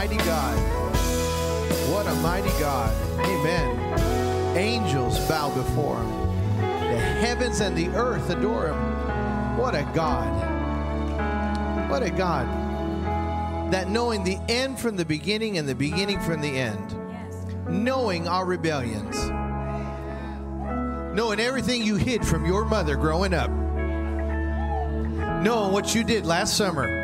mighty God. What a mighty God. Amen. Angels bow before him. The heavens and the earth adore him. What a God. What a God. That knowing the end from the beginning and the beginning from the end. Knowing our rebellions. Knowing everything you hid from your mother growing up. Knowing what you did last summer.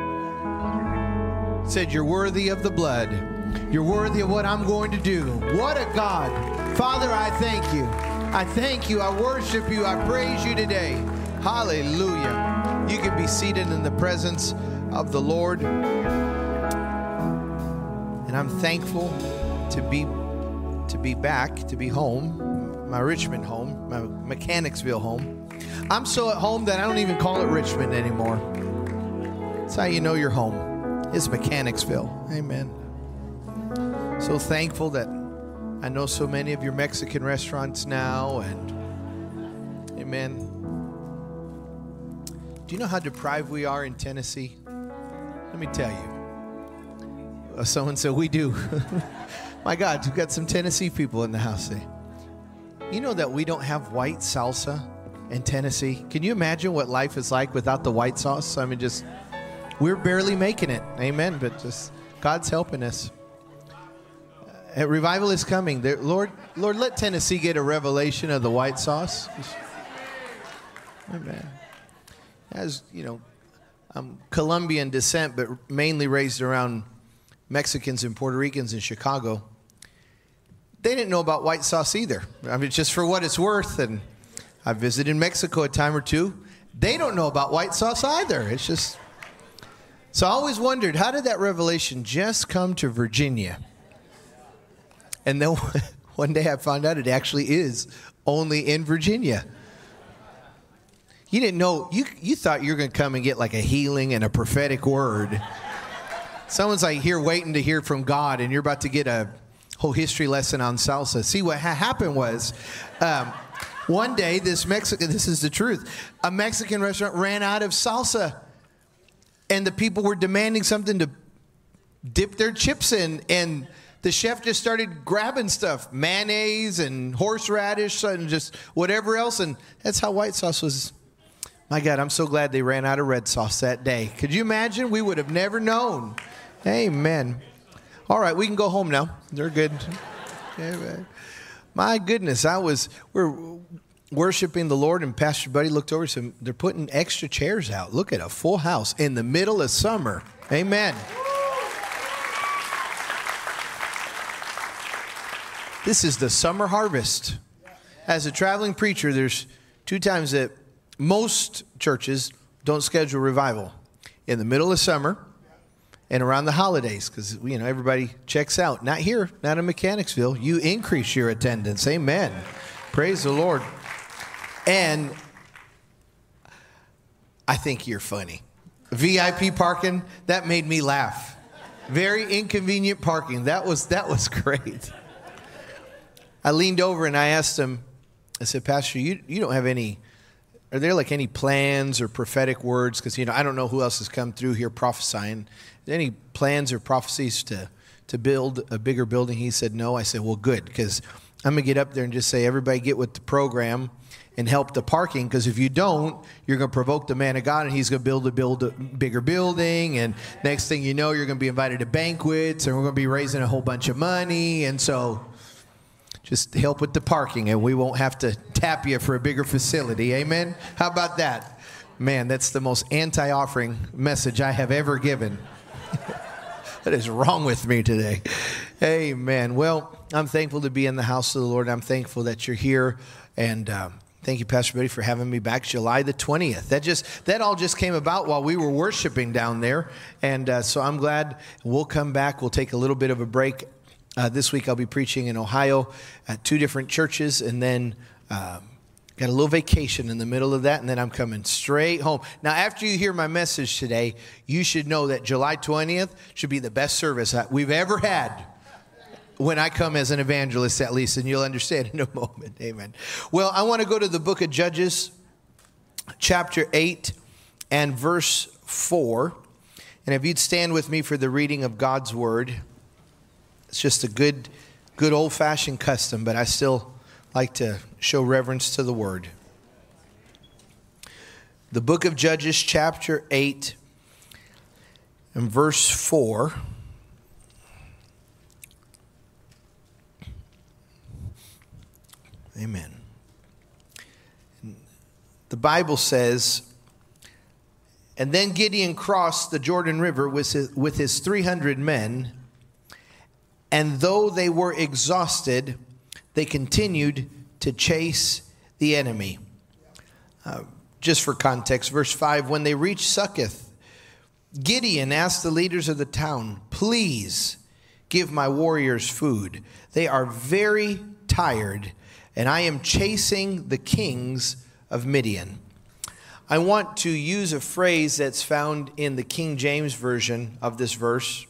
Said you're worthy of the blood. You're worthy of what I'm going to do. What a God. Father, I thank you. I thank you. I worship you. I praise you today. Hallelujah. You can be seated in the presence of the Lord. And I'm thankful to be back, to be home, my Richmond home, my Mechanicsville home. I'm so at home that I don't even call it Richmond anymore. That's how you know you're home. It's Mechanicsville. Amen. So thankful that I know so many of your Mexican restaurants now, and amen. Do you know how deprived we are in Tennessee? Let me tell you. Someone said, we do. My God, we've got some Tennessee people in the house. You know that we don't have white salsa in Tennessee? Can you imagine what life is like without the white sauce? I mean, just, we're barely making it. Amen. But just, God's helping us. Revival is coming. Lord, let Tennessee get a revelation of the white sauce. Amen. As you know, I'm Colombian descent, but mainly raised around Mexicans and Puerto Ricans in Chicago. They didn't know about white sauce either. I mean, just for what it's worth, and I visited Mexico a time or two. They don't know about white sauce either. It's just, so I always wondered, how did that revelation just come to Virginia? And then one day I found out it actually is only in Virginia. You didn't know, you thought you were going to come and get like a healing and a prophetic word. Someone's like here waiting to hear from God, and you're about to get a whole history lesson on salsa. See, what happened was one day this is the truth, a Mexican restaurant ran out of salsa, and the people were demanding something to dip their chips in, and the chef just started grabbing stuff, mayonnaise and horseradish and just whatever else, and that's how white sauce was. My God, I'm so glad they ran out of red sauce that day. Could you imagine? We would have never known. Amen. All right, we can go home now. They're good. Amen. My goodness, we're worshiping the Lord, and Pastor Buddy looked over and said, they're putting extra chairs out. Look at a full house in the middle of summer. Amen. This is the summer harvest. As a traveling preacher, there's 2 times that most churches don't schedule revival. In the middle of summer and around the holidays, because everybody checks out. Not here, not in Mechanicsville. You increase your attendance. Amen. Praise the Lord. And I think you're funny. VIP parking, that made me laugh. Very inconvenient parking. That was great. I leaned over and I asked him, I said, Pastor, you don't have any, are there like any plans or prophetic words? Because, I don't know who else has come through here prophesying. Any plans or prophecies to build a bigger building? He said, no. I said, well, good, because I'm going to get up there and just say, everybody get with the program and help the parking, because if you don't, you're going to provoke the man of God, and he's going to build a bigger building, and next thing you know, you're going to be invited to banquets, and we're going to be raising a whole bunch of money, and so just help with the parking, and we won't have to tap you for a bigger facility. Amen? How about that? Man, that's the most anti-offering message I have ever given. What is wrong with me today? Amen. Well, I'm thankful to be in the house of the Lord. I'm thankful that you're here, and thank you, Pastor Betty, for having me back July the 20th. That all just came about while we were worshiping down there, and so I'm glad we'll come back. We'll take a little bit of a break. This week I'll be preaching in Ohio at 2 different churches, and then got a little vacation in the middle of that, and then I'm coming straight home. Now, after you hear my message today, you should know that July 20th should be the best service we've ever had when I come as an evangelist, at least, and you'll understand in a moment. Amen. Well, I want to go to the book of Judges, chapter 8 and verse 4. And if you'd stand with me for the reading of God's word. It's just a good old-fashioned custom, but I still like to show reverence to the word. The book of Judges, chapter 8, and verse 4. Amen. The Bible says, and then Gideon crossed the Jordan River with his 300 men, and though they were exhausted, they continued to chase the enemy. Just for context, verse 5, when they reached Succoth, Gideon asked the leaders of the town, please give my warriors food. They are very tired, and I am chasing the kings of Midian. I want to use a phrase that's found in the King James Version of this verse.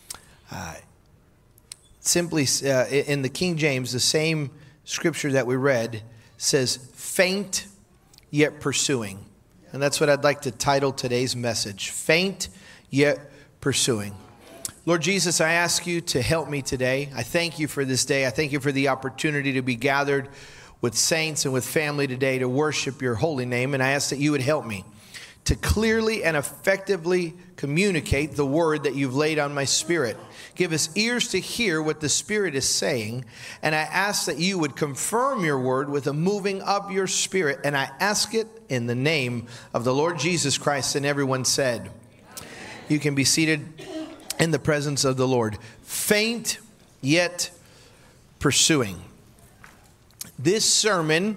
Simply, in the King James, the same scripture that we read says, faint yet pursuing. And that's what I'd like to title today's message, faint yet pursuing. Lord Jesus, I ask you to help me today. I thank you for this day. I thank you for the opportunity to be gathered with saints and with family today to worship your holy name. And I ask that you would help me to clearly and effectively communicate the word that you've laid on my spirit. Give us ears to hear what the Spirit is saying. And I ask that you would confirm your word with a moving of your Spirit. And I ask it in the name of the Lord Jesus Christ. And everyone said, you can be seated in the presence of the Lord. Faint yet pursuing. This sermon,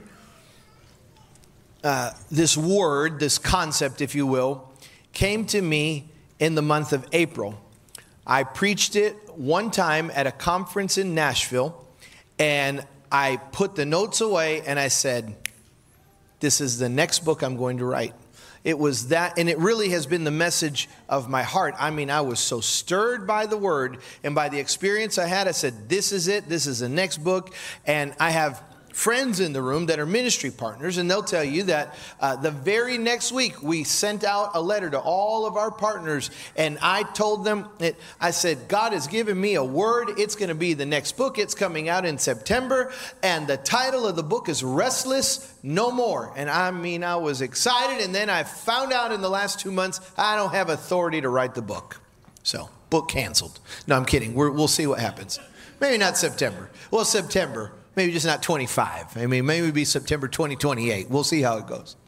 this word, this concept, if you will, came to me in the month of April. I preached it one time at a conference in Nashville, and I put the notes away and I said, this is the next book I'm going to write. It was that, and it really has been the message of my heart. I mean, I was so stirred by the word and by the experience I had. I said, this is it. This is the next book. And I have friends in the room that are ministry partners, and they'll tell you that the very next week we sent out a letter to all of our partners, and I told them, I said, God has given me a word. It's going to be the next book. It's coming out in September, and the title of the book is Restless No More. And I mean, I was excited, and then I found out in the last 2 months I don't have authority to write the book. So, book canceled. No, I'm kidding. We'll see what happens. Maybe not September. Well, September. Maybe just not 25. I mean, maybe it'll be September 2028. We'll see how it goes.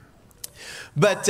But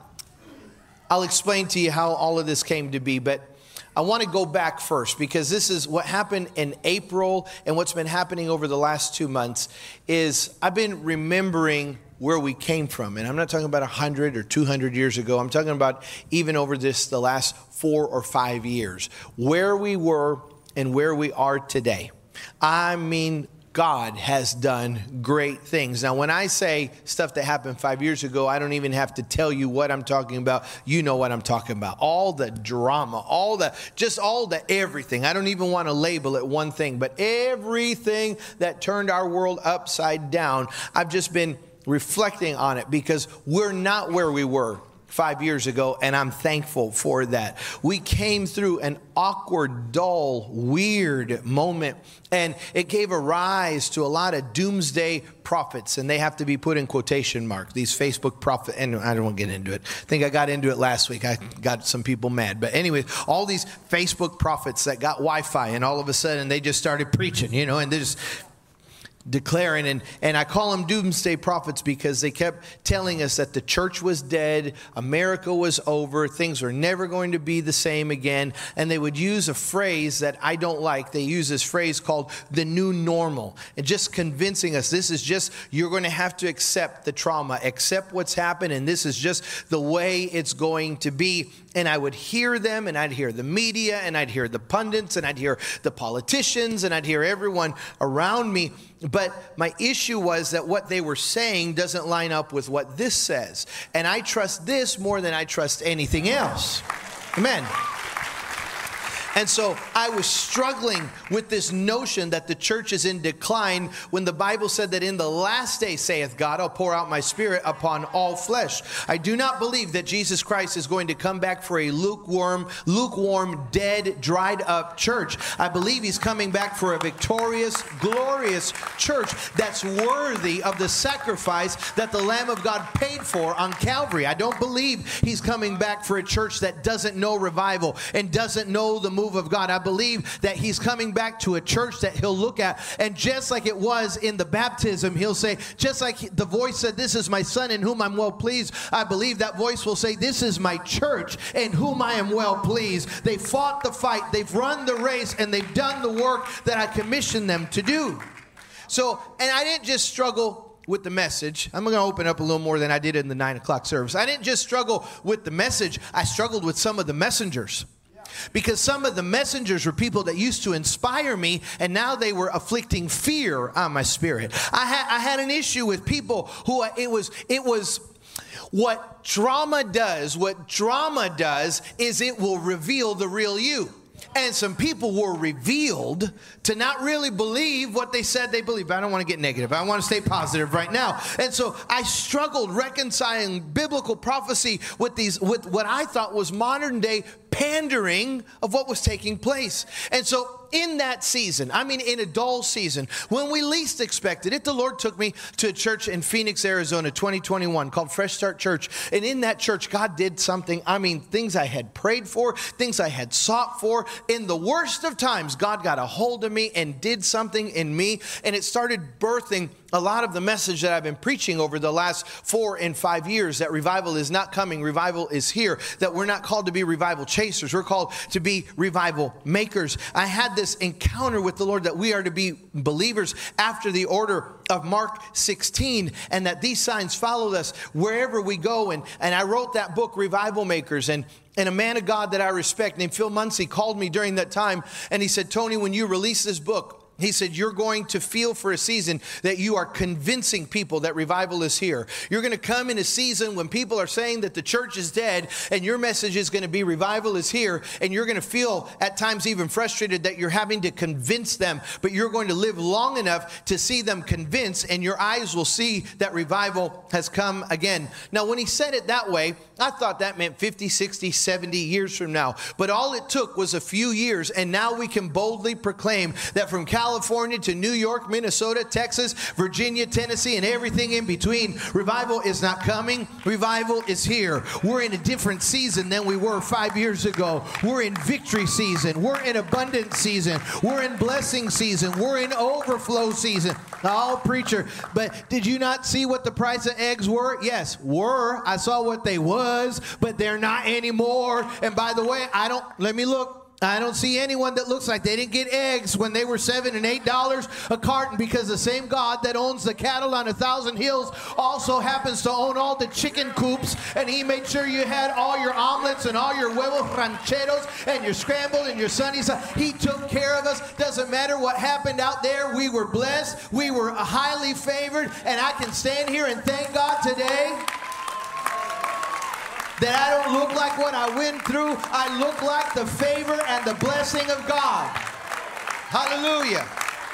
I'll explain to you how all of this came to be. But I want to go back first, because this is what happened in April, and what's been happening over the last 2 months is I've been remembering where we came from. And I'm not talking about 100 or 200 years ago. I'm talking about even over the last 4 or 5 years, where we were and where we are today. I mean, God has done great things. Now, when I say stuff that happened 5 years ago, I don't even have to tell you what I'm talking about. You know what I'm talking about. All the drama, all the everything. I don't even want to label it one thing, but everything that turned our world upside down, I've just been reflecting on it, because we're not where we were 5 years ago, and I'm thankful for that. We came through an awkward, dull, weird moment, and it gave a rise to a lot of doomsday prophets, and they have to be put in quotation mark, these Facebook prophets, and I don't want to get into it. I think I got into it last week. I got some people mad. But anyway, all these Facebook prophets that got Wi-Fi, and all of a sudden they just started preaching, and they just declaring, and I call them doomsday prophets because they kept telling us that the church was dead, America was over, things were never going to be the same again. And they would use a phrase that I don't like. They use this phrase called the new normal, and just convincing us this is just, you're going to have to accept the trauma, accept what's happened, and this is just the way it's going to be. And I would hear them, and I'd hear the media, and I'd hear the pundits, and I'd hear the politicians, and I'd hear everyone around me. But my issue was that what they were saying doesn't line up with what this says. And I trust this more than I trust anything else. Amen. And so I was struggling with this notion that the church is in decline when the Bible said that in the last day, saith God, I'll pour out my Spirit upon all flesh. I do not believe that Jesus Christ is going to come back for a lukewarm, dead, dried up church. I believe he's coming back for a victorious, glorious church that's worthy of the sacrifice that the Lamb of God paid for on Calvary. I don't believe he's coming back for a church that doesn't know revival and doesn't know the move of God. I believe that he's coming back to a church that he'll look at, and just like it was in the baptism, he'll say, just like the voice said, this is my son in whom I'm well pleased, I believe that voice will say, this is my church in whom I am well pleased. They fought the fight, they've run the race, and they've done the work that I commissioned them to do. So, and I didn't just struggle with the message. I'm going to open up a little more than I did in the 9 o'clock service. I didn't just struggle with the message, I struggled with some of the messengers. Because some of the messengers were people that used to inspire me, and now they were afflicting fear on my spirit. I had an issue with people who it was what drama does. What drama does is it will reveal the real you. And some people were revealed to not really believe what they said they believe. But I don't want to get negative. I want to stay positive right now. And so I struggled reconciling biblical prophecy with what I thought was modern day pandering of what was taking place. And so in that season, I mean in a dull season, when we least expected it, the Lord took me to a church in Phoenix, Arizona, 2021, called Fresh Start Church. And in that church, God did something, I mean, things I had prayed for, things I had sought for. In the worst of times, God got a hold of me and did something in me. And it started birthing a lot of the message that I've been preaching over the last 4 and 5 years, that revival is not coming, revival is here, that we're not called to be revival chasers, we're called to be revival makers. I had this encounter with the Lord that we are to be believers after the order of Mark 16, and that these signs follow us wherever we go. And I wrote that book, Revival Makers, and a man of God that I respect named Phil Muncie called me during that time, and he said, Tony, when you release this book, he said, you're going to feel for a season that you are convincing people that revival is here. You're going to come in a season when people are saying that the church is dead, and your message is going to be revival is here. And you're going to feel at times even frustrated that you're having to convince them, but you're going to live long enough to see them convinced, and your eyes will see that revival has come again. Now, when he said it that way, I thought that meant 50, 60, 70 years from now. But all it took was a few years, and now we can boldly proclaim that from California to New York, Minnesota, Texas, Virginia, Tennessee, and everything in between, revival is not coming. Revival is here. We're in a different season than we were 5 years ago. We're in victory season. We're in abundance season. We're in blessing season. We're in overflow season. Oh, preacher, but did you not see what the price of eggs were? Yes, were. I saw what they was, but they're not anymore. And by the way, let me look. I don't see anyone that looks like they didn't get eggs when they were $7 and $8 a carton, because the same God that owns the cattle on 1,000 hills also happens to own all the chicken coops, and he made sure you had all your omelets and all your huevos rancheros and your scrambled and your sunny side. He took care of us. Doesn't matter what happened out there. We were blessed. We were highly favored, and I can stand here and thank God today that I don't look like what I went through. I look like the favor and the blessing of God. Hallelujah.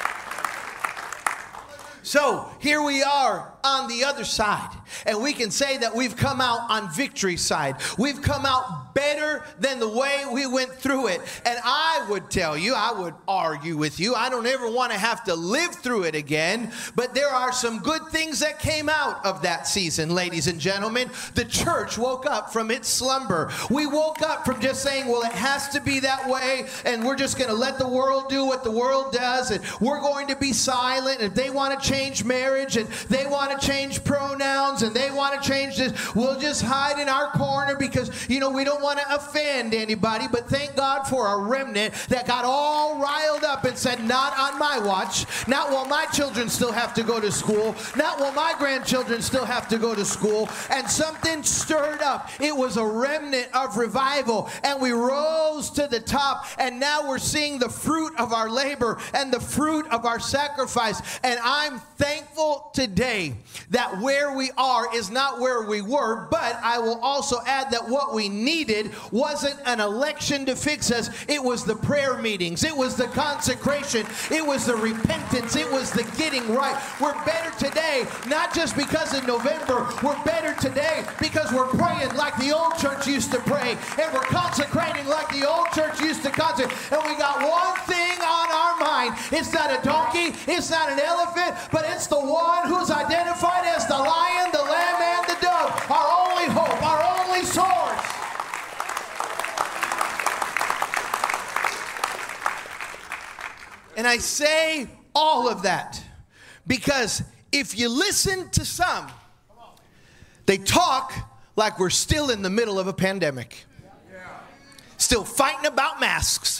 So here we are on the other side, and we can say that we've come out on victory side. We've come out better than the way we went through it. And I would tell you, I would argue with you, I don't ever want to have to live through it again, but there are some good things that came out of that season, ladies and gentlemen. The church woke up from its slumber. We woke up from just saying, well, it has to be that way, and we're just going to let the world do what the world does, and we're going to be silent. If they want to change marriage, and they want to change pronouns, and they want to change this, we'll just hide in our corner because, we don't want to offend anybody. But thank God for a remnant that got all riled up and said, not on my watch, not while my children still have to go to school, not while my grandchildren still have to go to school. And something stirred up. It was a remnant of revival, and we rose to the top, and now we're seeing the fruit of our labor and the fruit of our sacrifice. And I'm thankful today that where we are is not where we were, but I will also add that what we needed needed wasn't an election to fix us. It was the prayer meetings. It was the consecration. It was the repentance. It was the getting right. We're better today, not just because in November. We're better today because we're praying like the old church used to pray. And we're consecrating like the old church used to consecrate. And we got one thing on our mind. It's not a donkey. It's not an elephant. But it's the one who's identified as the lion, the lamb, and the dove. Our only hope. Our only source. And I say all of that because if you listen to some, they talk like we're still in the middle of a pandemic. Still fighting about masks.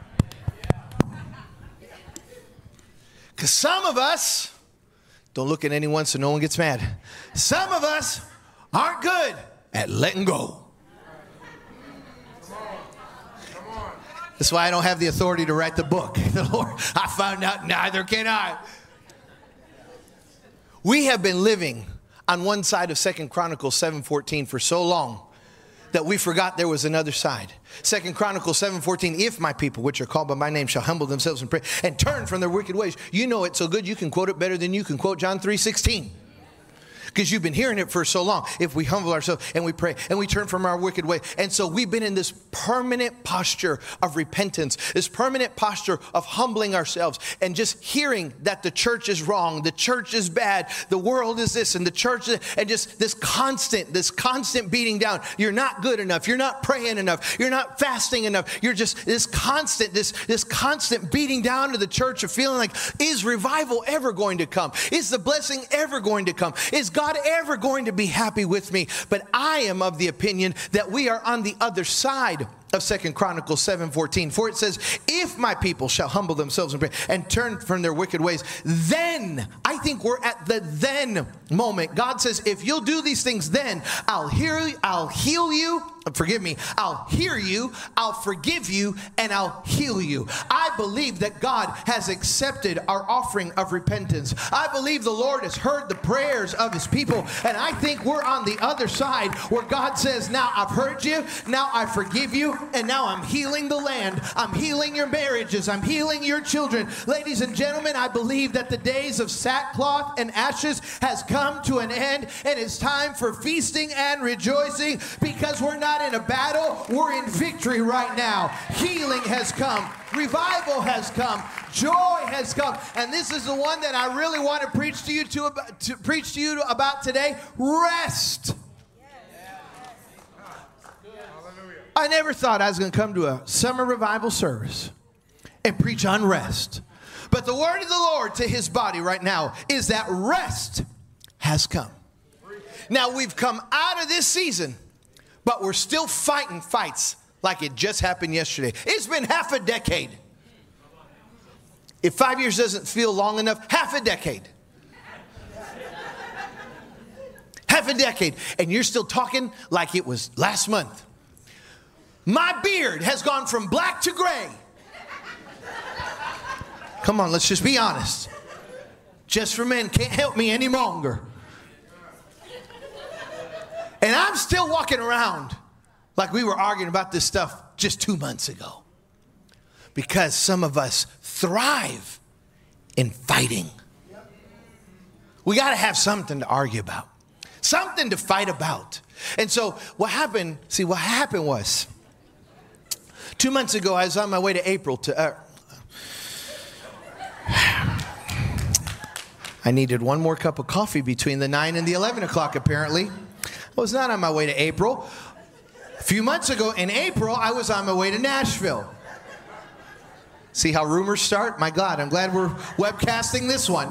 Because some of us, don't look at anyone so no one gets mad. Some of us aren't good at letting go. That's why I don't have the authority to write the book. The Lord, I found out neither can I. We have been living on one side of 2 Chronicles 7:14 for so long that we forgot there was another side. 2 Chronicles 7:14, if my people, which are called by my name, shall humble themselves and pray and turn from their wicked ways. You know it so good you can quote it better than you can quote John 3:16. Because you've been hearing it for so long. If we humble ourselves and we pray and we turn from our wicked way. And so we've been in this permanent posture of repentance, this permanent posture of humbling ourselves and just hearing that the church is wrong, the church is bad, the world is this, and the church is, and just this constant beating down. You're not good enough. You're not praying enough. You're not fasting enough. You're just this constant beating down to the church of feeling like, is revival ever going to come? Is the blessing ever going to come? Is God ever going to be happy with me? But I am of the opinion that we are on the other side of 2 Chronicles 7:14. For it says, if my people shall humble themselves and pray and turn from their wicked ways, then, I think we're at the then moment. God says, if you'll do these things, then I'll heal you, I'll heal you, forgive me, I'll hear you, I'll forgive you, and I'll heal you. I believe that God has accepted our offering of repentance. I believe the Lord has heard the prayers of his people, and I think we're on the other side where God says, now I've heard you, now I forgive you, and now I'm healing the land. I'm healing your marriages. I'm healing your children. Ladies and gentlemen, I believe that the days of sackcloth and ashes has come to an end, and it's time for feasting and rejoicing because we're not in a battle. We're in victory right now. Healing has come. Revival has come. Joy has come. And this is the one that I really want to preach to you about today. Rest. I never thought I was going to come to a summer revival service and preach on rest. But the word of the Lord to his body right now is that rest has come. Now we've come out of this season, but we're still fighting fights like it just happened yesterday. It's been half a decade. If 5 years doesn't feel long enough, half a decade. Half a decade. And you're still talking like it was last month. My beard has gone from black to gray. Come on, let's just be honest. Just for men can't help me any longer. And I'm still walking around like we were arguing about this stuff just 2 months ago. Because some of us thrive in fighting. We got to have something to argue about. Something to fight about. And so what happened was 2 months ago, I was on my way to April I needed one more cup of coffee between the 9 and the 11 o'clock, apparently. I was not on my way to April. A few months ago in April, I was on my way to Nashville. See how rumors start? My God, I'm glad we're webcasting this one.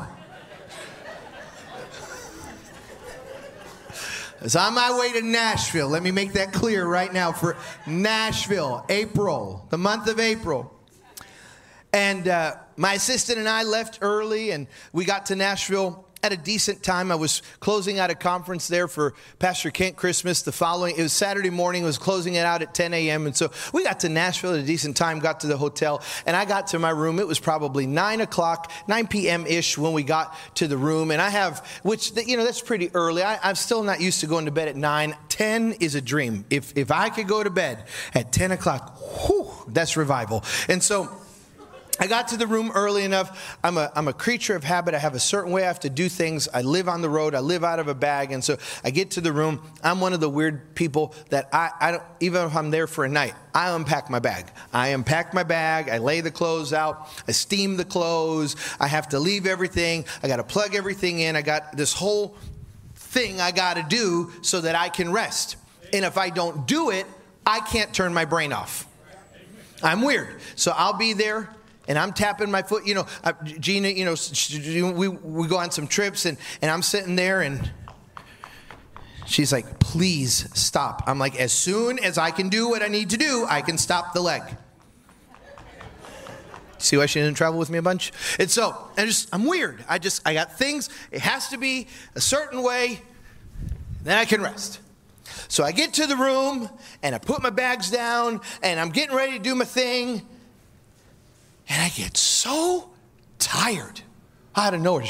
I was on my way to Nashville. Let me make that clear right now. For Nashville, April, the month of April. And my assistant and I left early, and we got to Nashville at a decent time. I was closing out a conference there for Pastor Kent Christmas. It was Saturday morning. I was closing it out at 10 a.m. And so we got to Nashville at a decent time, got to the hotel, and I got to my room. It was probably 9 p.m.-ish when we got to the room. And that's pretty early. I'm still not used to going to bed at 9. 10 is a dream. If I could go to bed at 10 o'clock, whew, that's revival. And so I got to the room early enough. I'm a creature of habit. I have a certain way I have to do things. I live on the road. I live out of a bag. And so I get to the room. I'm one of the weird people that I don't, even if I'm there for a night, I unpack my bag. I unpack my bag. I lay the clothes out. I steam the clothes. I have to leave everything. I got to plug everything in. I got this whole thing I got to do so that I can rest. And if I don't do it, I can't turn my brain off. I'm weird. So I'll be there. And I'm tapping my foot, Gina, we go on some trips and I'm sitting there and she's like, please stop. I'm like, as soon as I can do what I need to do, I can stop the leg. See why she didn't travel with me a bunch? And so I'm weird. I got things. It has to be a certain way. Then I can rest. So I get to the room and I put my bags down and I'm getting ready to do my thing. And I get so tired out of nowhere.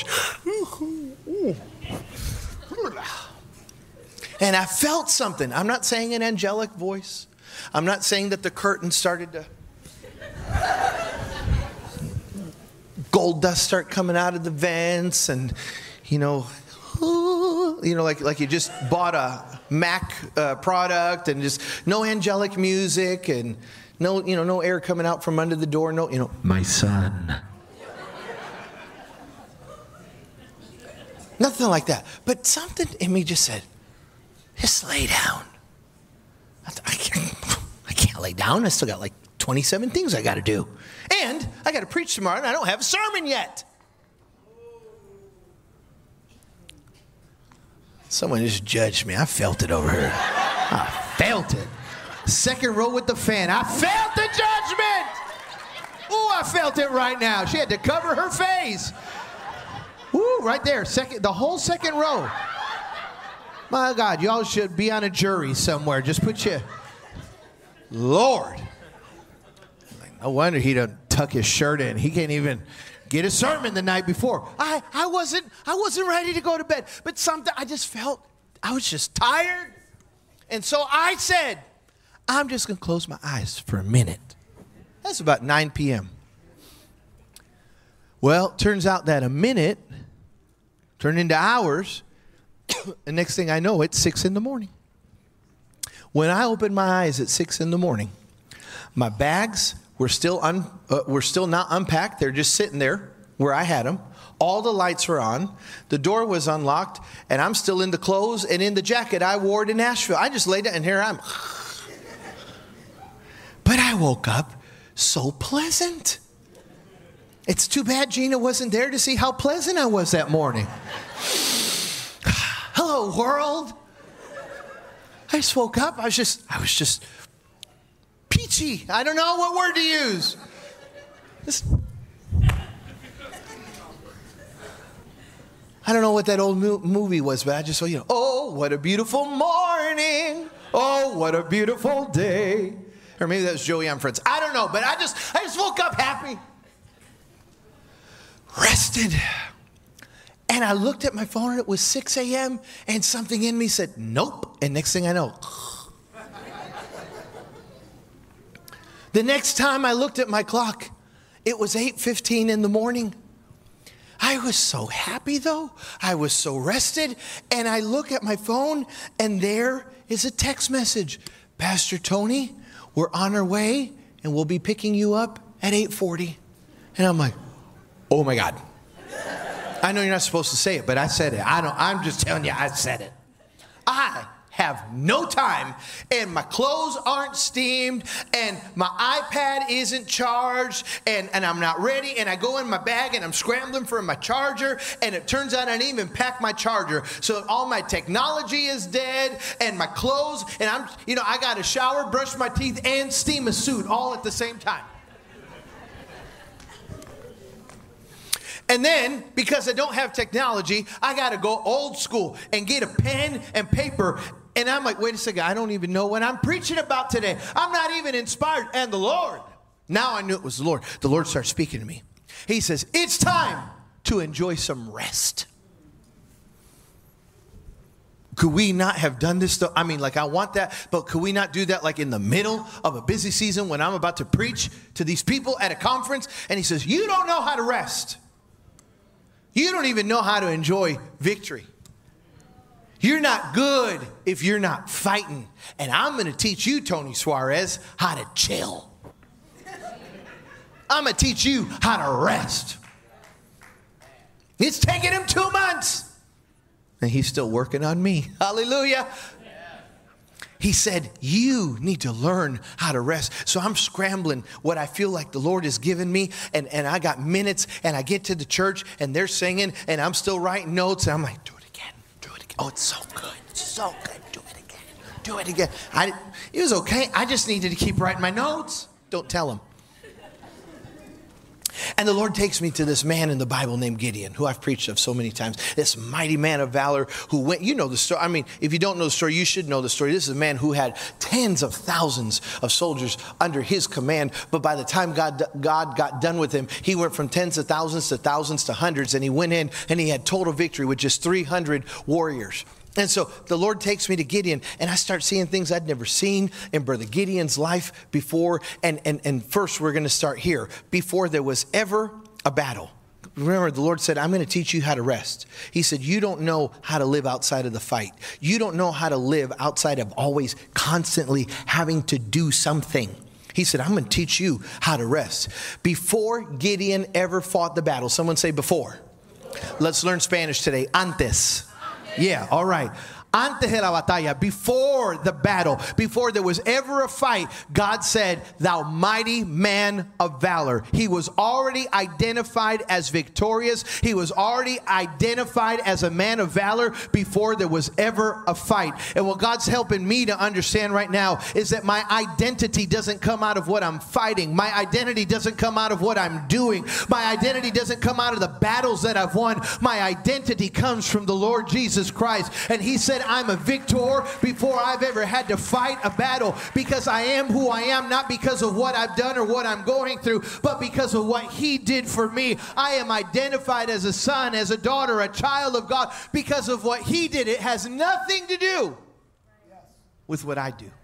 And I felt something. I'm not saying an angelic voice. I'm not saying that the curtain started to gold dust start coming out of the vents and, like you just bought a Mac product and just no angelic music and no air coming out from under the door. My son. Nothing like that. But something in me just said, just lay down. I can't lay down. I still got like 27 things I got to do. And I got to preach tomorrow and I don't have a sermon yet. Someone just judged me. I felt it over here. I felt it. Second row with the fan. I felt the judgment. Ooh, I felt it right now. She had to cover her face. Ooh, right there. The whole second row. My God, y'all should be on a jury somewhere. Just put you. Lord. No wonder he doesn't tuck his shirt in. He can't even get a sermon the night before. I wasn't ready to go to bed. But something, I just felt, I was just tired. And so I said, I'm just going to close my eyes for a minute. That's about 9 p.m. Well, turns out that a minute turned into hours. And next thing I know, it's 6 in the morning. When I opened my eyes at 6 in the morning, my bags were still not unpacked. They're just sitting there where I had them. All the lights were on. The door was unlocked. And I'm still in the clothes and in the jacket I wore to Nashville. I just laid down and here I'm. But I woke up so pleasant. It's too bad Gina wasn't there to see how pleasant I was that morning. Hello, world. I just woke up. I was just peachy. I don't know what word to use. I don't know what that old movie was, but I just saw, oh, what a beautiful morning. Oh, what a beautiful day. Or maybe that was Joey on Friends. I don't know, but I just woke up happy. Rested. And I looked at my phone and it was 6 a.m. and something in me said, nope. And next thing I know. The next time I looked at my clock, it was 8:15 in the morning. I was so happy though. I was so rested. And I look at my phone and there is a text message. Pastor Tony, we're on our way and we'll be picking you up at 8:40. And I'm like, oh my God. I know you're not supposed to say it, but I said it. I'm just telling you, I said it. I have no time, and my clothes aren't steamed, and my iPad isn't charged, and I'm not ready, and I go in my bag, and I'm scrambling for my charger, and it turns out I didn't even pack my charger, so all my technology is dead, and my clothes, and I got to shower, brush my teeth, and steam a suit all at the same time. And then, because I don't have technology, I got to go old school and get a pen and paper. And I'm like, wait a second, I don't even know what I'm preaching about today. I'm not even inspired. And the Lord, now I knew it was the Lord. The Lord starts speaking to me. He says, it's time to enjoy some rest. Could we not have done this though? I mean, like I want that, but could we not do that like in the middle of a busy season when I'm about to preach to these people at a conference? And he says, you don't know how to rest. You don't even know how to enjoy victory. You're not good if you're not fighting. And I'm going to teach you, Tony Suarez, how to chill. I'm going to teach you how to rest. It's taken him 2 months. And he's still working on me. Hallelujah. He said, you need to learn how to rest. So I'm scrambling what I feel like the Lord has given me. And I got minutes. And I get to the church and they're singing. And I'm still writing notes. And I'm like, do it again. Do it again. Oh, it's so good. It's so good. Do it again. Do it again. It was okay. I just needed to keep writing my notes. Don't tell him. And the Lord takes me to this man in the Bible named Gideon, who I've preached of so many times. This mighty man of valor who went, you know the story. I mean, if you don't know the story, you should know the story. This is a man who had tens of thousands of soldiers under his command. But by the time God got done with him, he went from tens of thousands to hundreds. And he went in and he had total victory with just 300 warriors. And so the Lord takes me to Gideon, and I start seeing things I'd never seen in Brother Gideon's life before. And first, we're going to start here. Before there was ever a battle. Remember, the Lord said, I'm going to teach you how to rest. He said, you don't know how to live outside of the fight. You don't know how to live outside of always constantly having to do something. He said, I'm going to teach you how to rest. Before Gideon ever fought the battle, someone say before. Let's learn Spanish today. Antes. Yeah, all right. Antes de la batalla, before the battle, before there was ever a fight, God said, thou mighty man of valor. He was already identified as victorious. He was already identified as a man of valor before there was ever a fight. And what God's helping me to understand right now is that my identity doesn't come out of what I'm fighting. My identity doesn't come out of what I'm doing. My identity doesn't come out of the battles that I've won. My identity comes from the Lord Jesus Christ. And he said, I'm a victor before I've ever had to fight a battle, because I am who I am, not because of what I've done or what I'm going through, but because of what he did for me. I am identified as a son, as a daughter, a child of God because of what he did. It has nothing to do with what I do.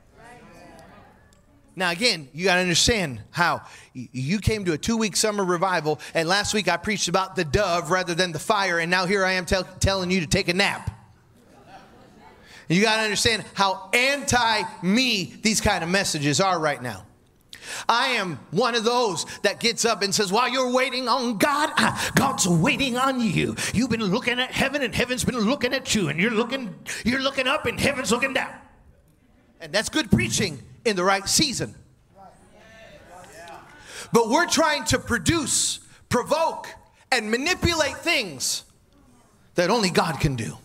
Now, again, you got to understand how you came to a 2-week summer revival, and last week I preached about the dove rather than the fire, and now here I am telling you to take a nap. You got to understand how anti-me these kind of messages are right now. I am one of those that gets up and says, while you're waiting on God, God's waiting on you. You've been looking at heaven and heaven's been looking at you, and you're looking up and heaven's looking down. And that's good preaching in the right season. But we're trying to produce, provoke, and manipulate things that only God can do.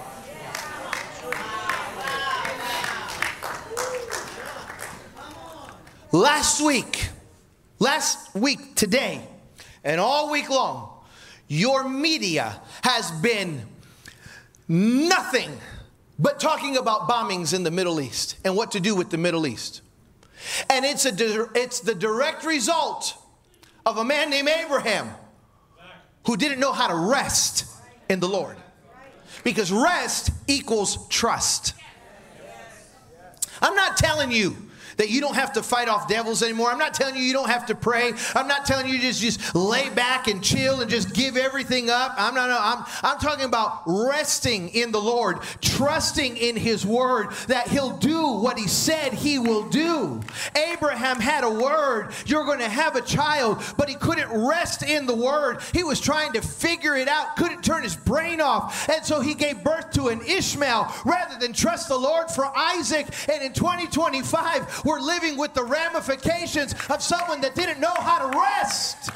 Last week, today, and all week long, your media has been nothing but talking about bombings in the Middle East and what to do with the Middle East. And it's the direct result of a man named Abraham who didn't know how to rest in the Lord. Because rest equals trust. I'm not telling you that you don't have to fight off devils anymore. I'm not telling you don't have to pray. I'm not telling you just lay back and chill and just give everything up. I'm talking about resting in the Lord, trusting in his word that he'll do what he said he will do. Abraham had a word. You're going to have a child, but he couldn't rest in the word. He was trying to figure it out, couldn't turn his brain off. And so he gave birth to an Ishmael rather than trust the Lord for Isaac. And in 2025, we're living with the ramifications of someone that didn't know how to rest.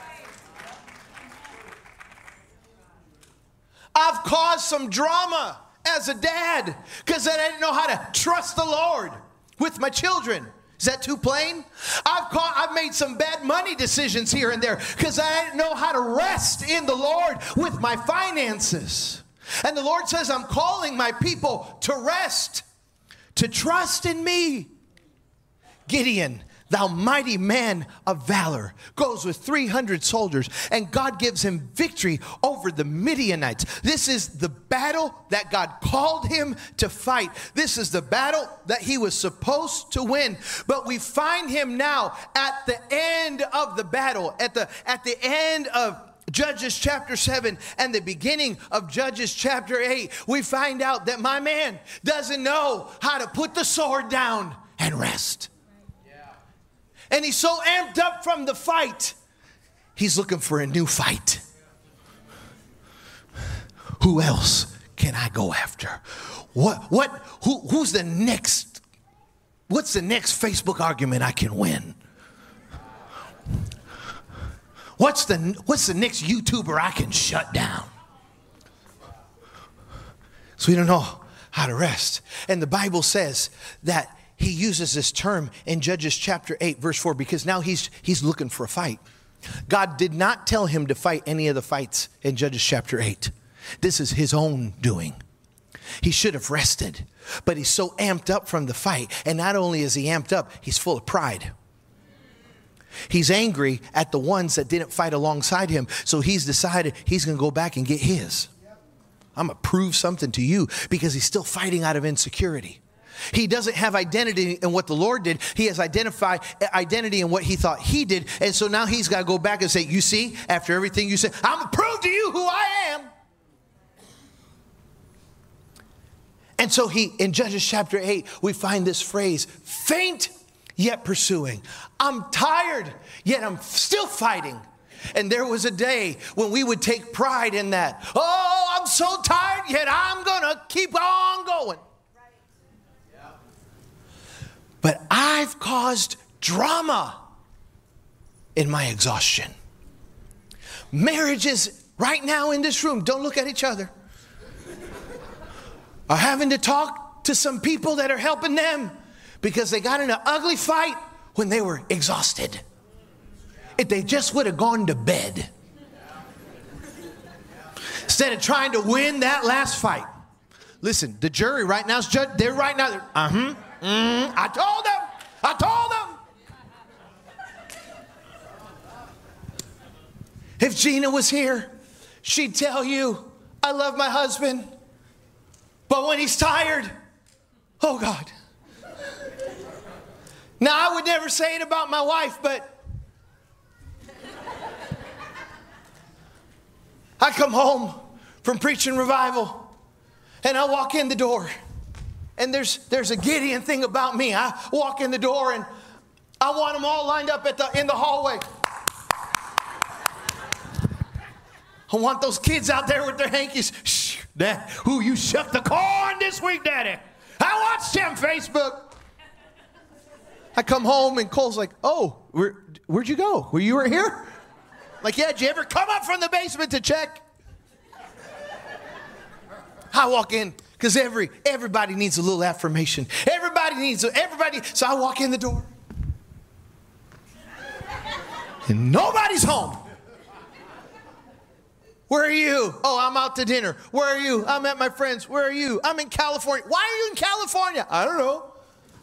I've caused some drama as a dad because I didn't know how to trust the Lord with my children. Is that too plain? I've made some bad money decisions here and there because I didn't know how to rest in the Lord with my finances. And the Lord says, I'm calling my people to rest, to trust in me. Gideon, thou mighty man of valor, goes with 300 soldiers, and God gives him victory over the Midianites. This is the battle that God called him to fight. This is the battle that he was supposed to win. But we find him now at the end of the battle, at the end of Judges chapter 7 and the beginning of Judges chapter 8. We find out that my man doesn't know how to put the sword down and rest. And he's so amped up from the fight, he's looking for a new fight. Who else can I go after? Who's the next? What's the next Facebook argument I can win? What's the next YouTuber I can shut down? So we don't know how to rest. And the Bible says that he uses this term in Judges chapter 8, verse 4, because now he's looking for a fight. God did not tell him to fight any of the fights in Judges chapter 8. This is his own doing. He should have rested, but he's so amped up from the fight. And not only is he amped up, he's full of pride. He's angry at the ones that didn't fight alongside him. So he's decided he's going to go back and get his. I'm going to prove something to you, because he's still fighting out of insecurity. He doesn't have identity in what the Lord did. He has identity in what he thought he did. And so now he's got to go back and say, you see, after everything you said, I'm going to prove to you who I am. And so in Judges chapter 8, we find this phrase, faint yet pursuing. I'm tired, yet I'm still fighting. And there was a day when we would take pride in that. Oh, I'm so tired, yet I'm going to keep on going. But I've caused drama in my exhaustion. Marriages right now in this room, don't look at each other, are having to talk to some people that are helping them because they got in an ugly fight when they were exhausted. If they just would have gone to bed instead of trying to win that last fight. Listen, the jury right now is they're right now. I told them. If Gina was here, she'd tell you, I love my husband, but when he's tired, oh God. Now, I would never say it about my wife, but I come home from preaching revival, and I walk in the door. And there's a Gideon thing about me. I walk in the door and I want them all lined up in the hallway. I want those kids out there with their hankies. Shh, Dad, you shucked the corn this week, Daddy. I watched him Facebook. I come home and Cole's like, oh, where'd you go? You were here? Like, yeah, did you ever come up from the basement to check? I walk in. Because everybody needs a little affirmation. Everybody. So I walk in the door. And nobody's home. Where are you? Oh, I'm out to dinner. Where are you? I'm at my friend's. Where are you? I'm in California. Why are you in California? I don't know.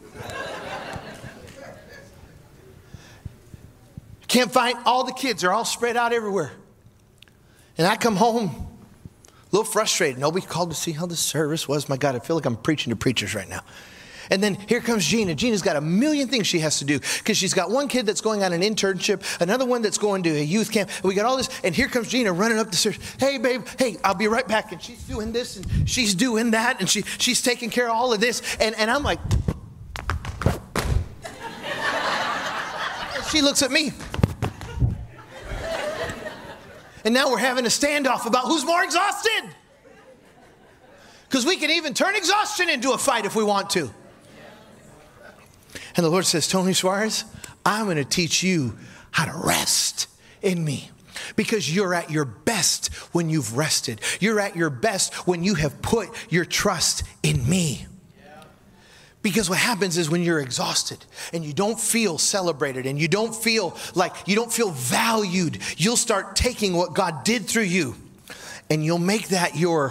Can't find all the kids. They're all spread out everywhere. And I come home. A little frustrated. Nobody called to see how the service was. My God, I feel like I'm preaching to preachers right now. And then here comes Gina. Gina's got a million things she has to do because she's got one kid that's going on an internship, another one that's going to a youth camp. And we got all this. And here comes Gina running up the stairs. Hey, babe. Hey, I'll be right back. And she's doing this and she's doing that. And she's taking care of all of this. And I'm like, she looks at me. And now we're having a standoff about who's more exhausted. Because we can even turn exhaustion into a fight if we want to. And the Lord says, Tony Suarez, I'm going to teach you how to rest in me. Because you're at your best when you've rested. You're at your best when you have put your trust in me. Because what happens is when you're exhausted and you don't feel celebrated and you don't feel valued, you'll start taking what God did through you and you'll make that your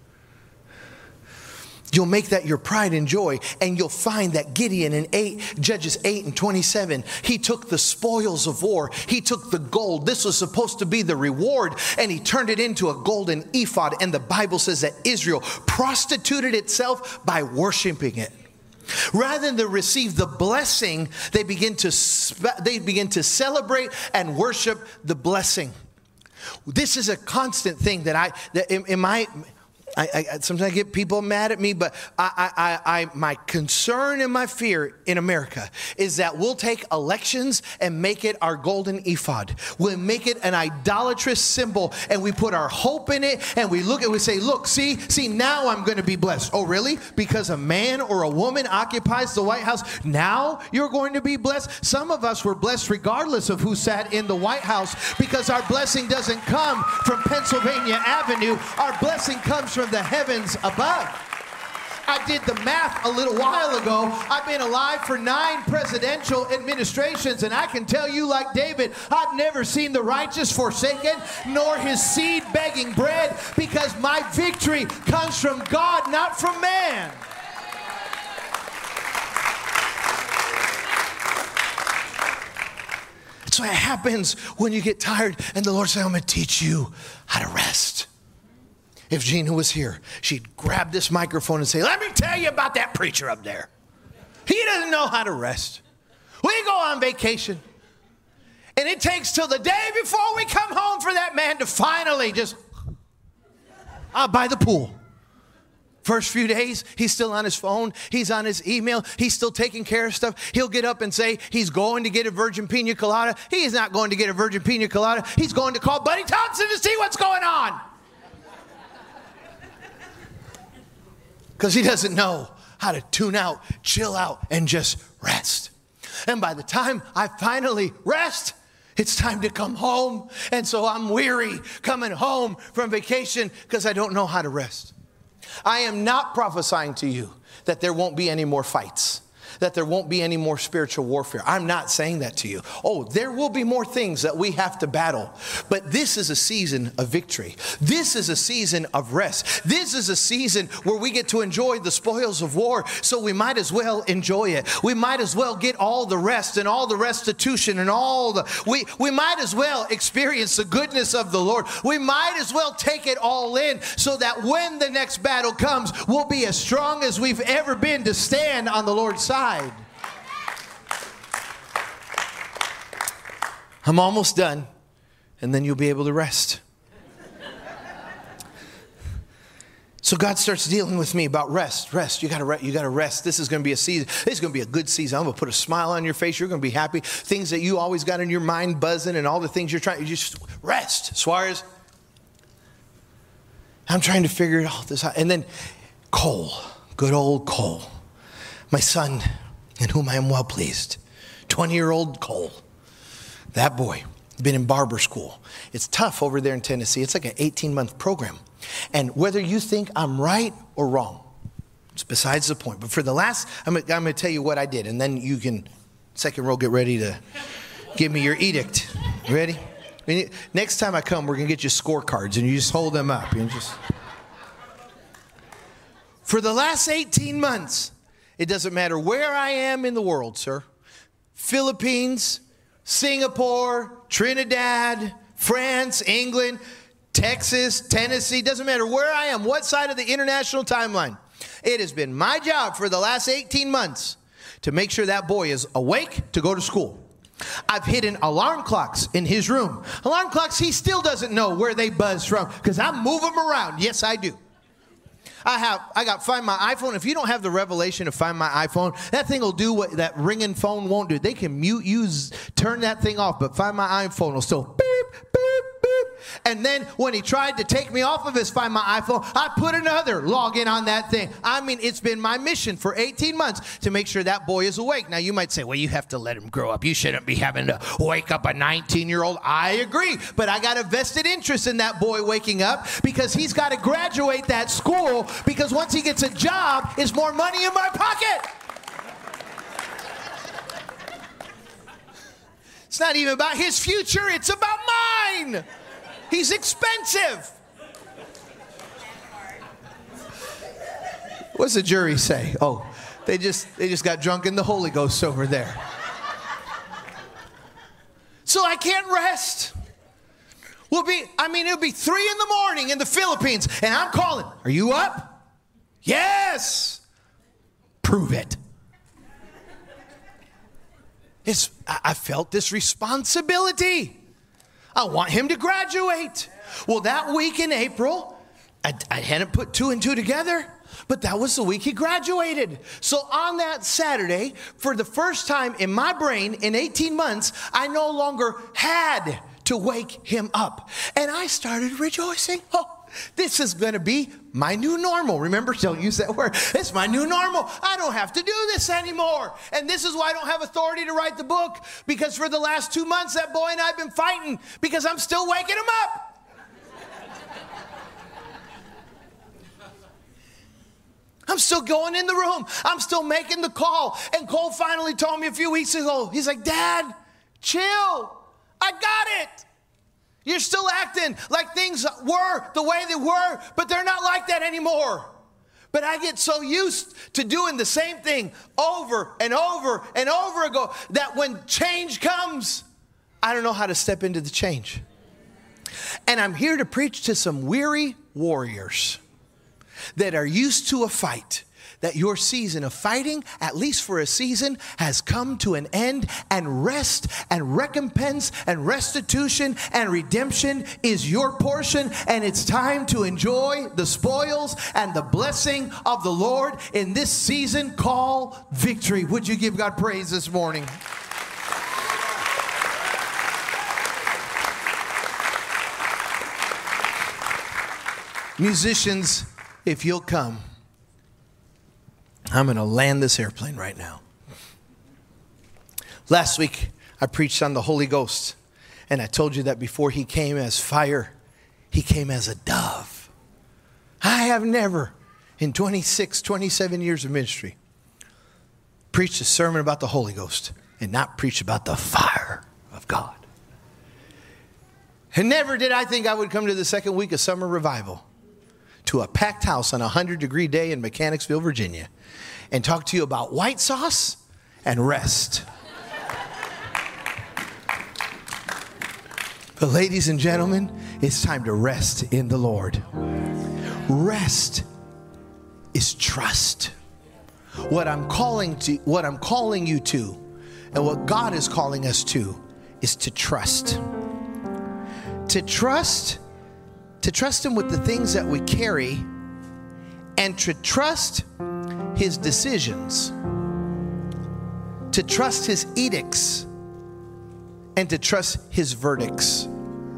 pride and joy. And you'll find that Gideon in Judges 8:27, he took the spoils of war. He took the gold. This was supposed to be the reward. And he turned it into a golden ephod. And the Bible says that Israel prostituted itself by worshiping it. Rather than receive the blessing, they begin to celebrate and worship the blessing. This is a constant thing I sometimes I get people mad at me, but my concern and my fear in America is that we'll take elections and make it our golden ephod. We'll make it an idolatrous symbol, and we put our hope in it, and we look and we say, look, see, now I'm going to be blessed. Oh, really? Because a man or a woman occupies the White House, now you're going to be blessed? Some of us were blessed regardless of who sat in the White House, because our blessing doesn't come from Pennsylvania Avenue. Our blessing comes from the heavens above. I did the math a little while ago. I've been alive for 9 presidential administrations, and I can tell you, like David, I've never seen the righteous forsaken, nor his seed begging bread, because my victory comes from God, not from man. That's what happens when you get tired, and the Lord says, I'm going to teach you how to rest. If Gina was here, she'd grab this microphone and say, let me tell you about that preacher up there. He doesn't know how to rest. We go on vacation, and it takes till the day before we come home for that man to finally just out by the pool. First few days, he's still on his phone. He's on his email. He's still taking care of stuff. He'll get up and say he's going to get a virgin pina colada. He is not going to get a virgin pina colada. He's going to call Buddy Thompson to see what's going on. Because he doesn't know how to tune out, chill out, and just rest. And by the time I finally rest, it's time to come home. And so I'm weary coming home from vacation because I don't know how to rest. I am not prophesying to you that there won't be any more fights, that there won't be any more spiritual warfare. I'm not saying that to you. Oh, there will be more things that we have to battle. But this is a season of victory. This is a season of rest. This is a season where we get to enjoy the spoils of war. So we might as well enjoy it. We might as well get all the rest and all the restitution and we might as well experience the goodness of the Lord. We might as well take it all in so that when the next battle comes, we'll be as strong as we've ever been to stand on the Lord's side. I'm almost done, and then you'll be able to rest. So God starts dealing with me about rest. You got to rest. This is going to be a season. This is going to be a good season. I'm going to put a smile on your face. You're going to be happy. Things that you always got in your mind buzzing and all the things you're trying, you just rest. Suarez, I'm trying to figure it all this out. And then Cole, good old Cole. My son, in whom I am well pleased, 20-year-old Cole, that boy, been in barber school. It's tough over there in Tennessee. It's like an 18-month program. And whether you think I'm right or wrong, it's besides the point. But for the last, I'm going to tell you what I did. And then you can, second row, get ready to give me your edict. Ready? Next time I come, we're going to get you scorecards, and you just hold them up. For the last 18 months, it doesn't matter where I am in the world, sir. Philippines, Singapore, Trinidad, France, England, Texas, Tennessee. Doesn't matter where I am, what side of the international timeline. It has been my job for the last 18 months to make sure that boy is awake to go to school. I've hidden alarm clocks in his room. Alarm clocks he still doesn't know where they buzz from because I move them around. Yes, I do. I got Find My iPhone. If you don't have the revelation of Find My iPhone, that thing will do what that ringing phone won't do. They can mute you, turn that thing off, but Find My iPhone will still beep, beep, beep. And then when he tried to take me off of his Find My iPhone, I put another login on that thing. I mean, it's been my mission for 18 months to make sure that boy is awake. Now, you might say, well, you have to let him grow up. You shouldn't be having to wake up a 19-year-old. I agree, but I got a vested interest in that boy waking up because he's got to graduate that school because once he gets a job, it's more money in my pocket. It's not even about his future. It's about mine. He's expensive. What's the jury say? Oh, they just got drunk in the Holy Ghost over there. So I can't rest. It'll be 3 in the morning in the Philippines, and I'm calling. Are you up? Yes. Prove it. I felt this responsibility. I want him to graduate. Well, that week in April, I hadn't put 2 and 2 together, but that was the week he graduated. So on that Saturday, for the first time in my brain in 18 months, I no longer had to wake him up. And I started rejoicing. Oh, this is going to be my new normal. Remember, don't use that word. It's my new normal. I don't have to do this anymore. And this is why I don't have authority to write the book, because for the last 2 months, that boy and I have been fighting because I'm still waking him up. I'm still going in the room. I'm still making the call. And Cole finally told me a few weeks ago, he's like, Dad, chill. I got it. You're still acting like things were the way they were, but they're not like that anymore. But I get so used to doing the same thing over and over and over again that when change comes, I don't know how to step into the change. And I'm here to preach to some weary warriors that are used to a fight, that your season of fighting, at least for a season, has come to an end, and rest and recompense and restitution and redemption is your portion, and it's time to enjoy the spoils and the blessing of the Lord in this season called victory. Would you give God praise this morning? Musicians, if you'll come, I'm going to land this airplane right now. Last week, I preached on the Holy Ghost, and I told you that before he came as fire, he came as a dove. I have never, in 27 years of ministry, preached a sermon about the Holy Ghost and not preach about the fire of God. And never did I think I would come to the second week of summer revival, to a packed house on a 100-degree day in Mechanicsville, Virginia, and talk to you about white sauce and rest. But ladies and gentlemen, it's time to rest in the Lord. Rest is trust. What I'm calling you to, and what God is calling us to, is to trust. To trust him with the things that we carry, and to trust his decisions, to trust his edicts, and to trust his verdicts.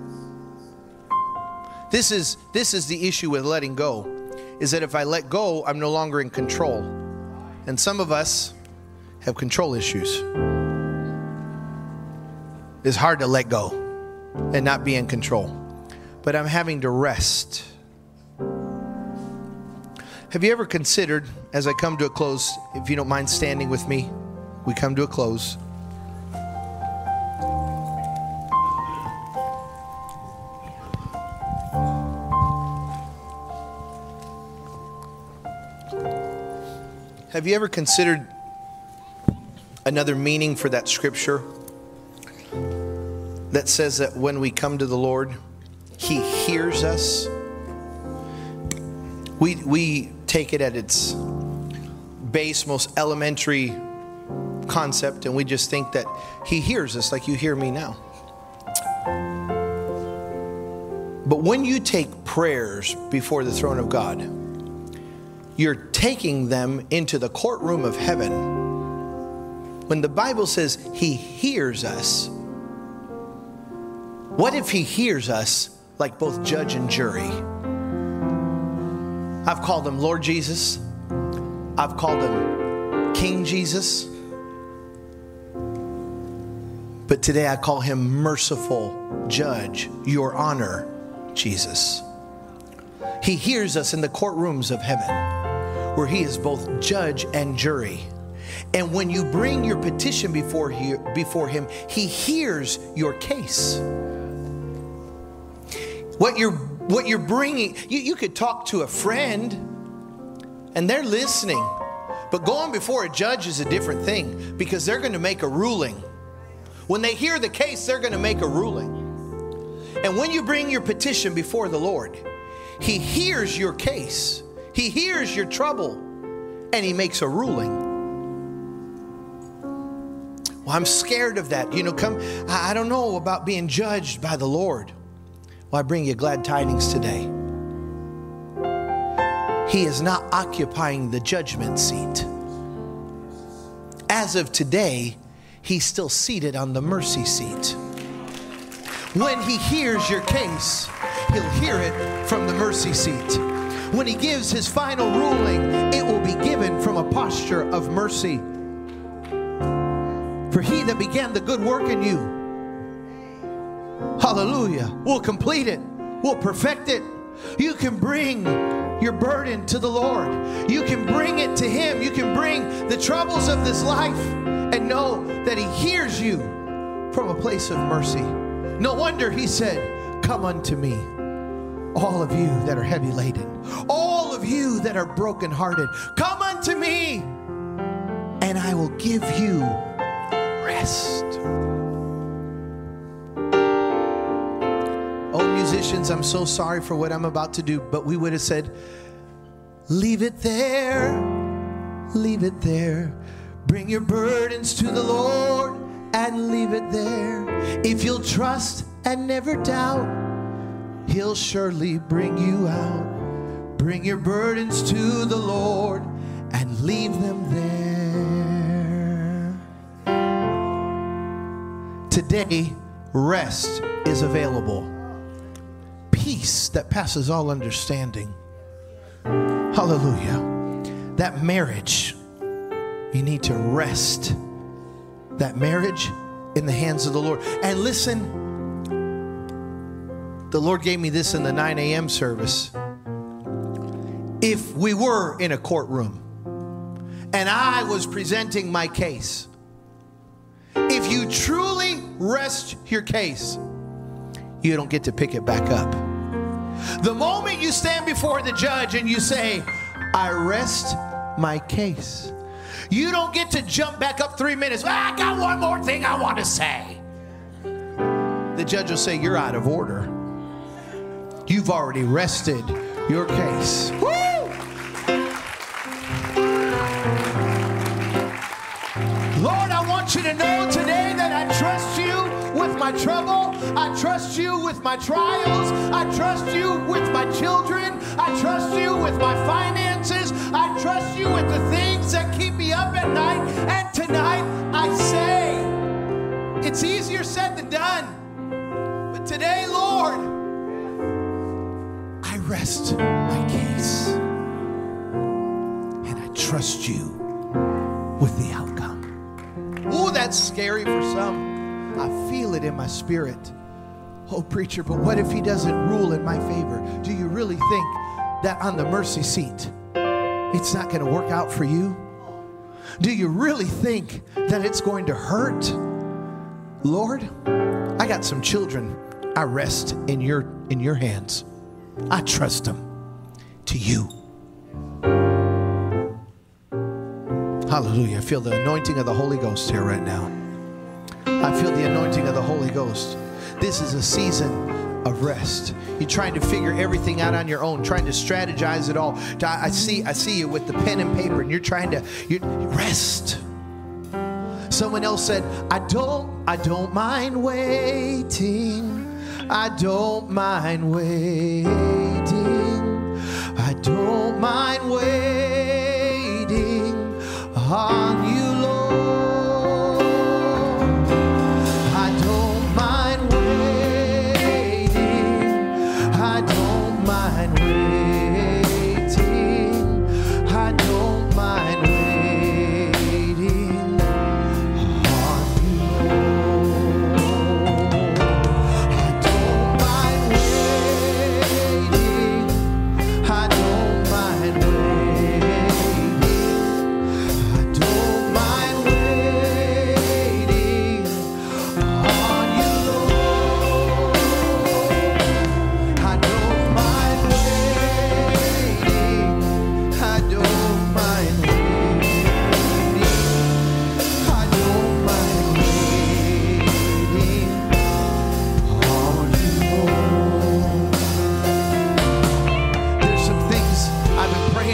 This is the issue with letting go, is that if I let go, I'm no longer in control. And some of us have control issues. It's hard to let go and not be in control. But I'm having to rest. Have you ever considered, as I come to a close, if you don't mind standing with me, we come to a close. Have you ever considered another meaning for that scripture that says that when we come to the Lord, he hears us? We take it at its base, most elementary concept, and we just think that he hears us like you hear me now. But when you take prayers before the throne of God, you're taking them into the courtroom of heaven. When the Bible says he hears us, what if he hears us like both judge and jury? I've called him Lord Jesus. I've called him King Jesus. But today I call him Merciful Judge, Your Honor, Jesus. He hears us in the courtrooms of heaven, where he is both judge and jury. And when you bring your petition before him, he hears your case. What you're bringing, you could talk to a friend and they're listening, but going before a judge is a different thing, because they're going to make a ruling. When they hear the case, they're going to make a ruling. And when you bring your petition before the Lord, he hears your case, he hears your trouble, and he makes a ruling. Well, I'm scared of that. I don't know about being judged by the Lord. Well, I bring you glad tidings today. He is not occupying the judgment seat. As of today, he's still seated on the mercy seat. When he hears your case, he'll hear it from the mercy seat. When he gives his final ruling, it will be given from a posture of mercy. For he that began the good work in you, hallelujah, will complete it, will perfect it. You can bring your burden to the Lord. You can bring it to him. You can bring the troubles of this life and know that he hears you from a place of mercy. No wonder he said, come unto me, all of you that are heavy laden, all of you that are brokenhearted, come unto me, and I will give you rest. Oh, musicians, I'm so sorry for what I'm about to do, but we would have said, leave it there, leave it there. Bring your burdens to the Lord and leave it there. If you'll trust and never doubt, he'll surely bring you out. Bring your burdens to the Lord and leave them there. Today, rest is available. Peace that passes all understanding. Hallelujah. That marriage, you need to rest that marriage in the hands of the Lord. And listen, the Lord gave me this in the 9 a.m. service. If we were in a courtroom and I was presenting my case, if you truly rest your case, you don't get to pick it back up. The moment you stand before the judge and you say, I rest my case, you don't get to jump back up 3 minutes. I got one more thing I want to say. The judge will say, you're out of order. You've already rested your case. Woo! Lord, I want you to know today that I trust you with my trouble. I trust you with my trials. I trust you with my children. I trust you with my finances. I trust you with the things that keep me up at night. And tonight I say, it's easier said than done. But today, Lord, I rest my case. And I trust you with the outcome. Oh, that's scary for some. I feel it in my spirit. Oh, preacher, but what if he doesn't rule in my favor? Do you really think that on the mercy seat, it's not going to work out for you? Do you really think that it's going to hurt? Lord, I got some children. I rest in your hands. I trust them to you. Hallelujah. I feel the anointing of the Holy Ghost here right now. I feel the anointing of the Holy Ghost. This is a season of rest. You're trying to figure everything out on your own, trying to strategize it all. I see you with the pen and paper, and you're trying to rest. Someone else said, I don't mind waiting. I don't mind waiting. I don't mind waiting on you, Lord. I don't mind waiting. I don't mind waiting. I don't mind waiting on you, Lord. I don't mind waiting. I don't mind waiting.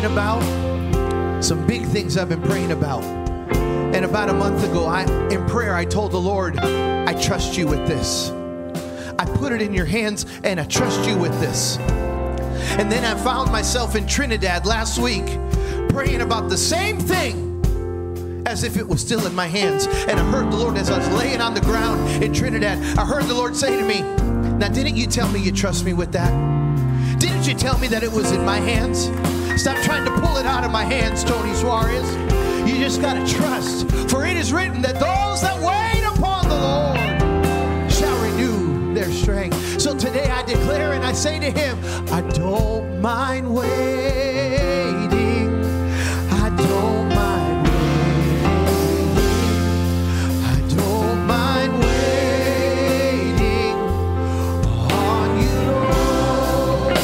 praying about? Some big things I've been praying about. And about a month ago, in prayer, I told the Lord, I trust you with this. I put it in your hands and I trust you with this. And then I found myself in Trinidad last week praying about the same thing as if it was still in my hands. And I heard the Lord as I was laying on the ground in Trinidad. I heard the Lord say to me, now didn't you tell me you trust me with that? Didn't you tell me that it was in my hands? Stop trying to pull it out of my hands, Tony Suarez. You just got to trust. For it is written that those that wait upon the Lord shall renew their strength. So today I declare and I say to him, I don't mind waiting. I don't mind waiting. I don't mind waiting on you, Lord.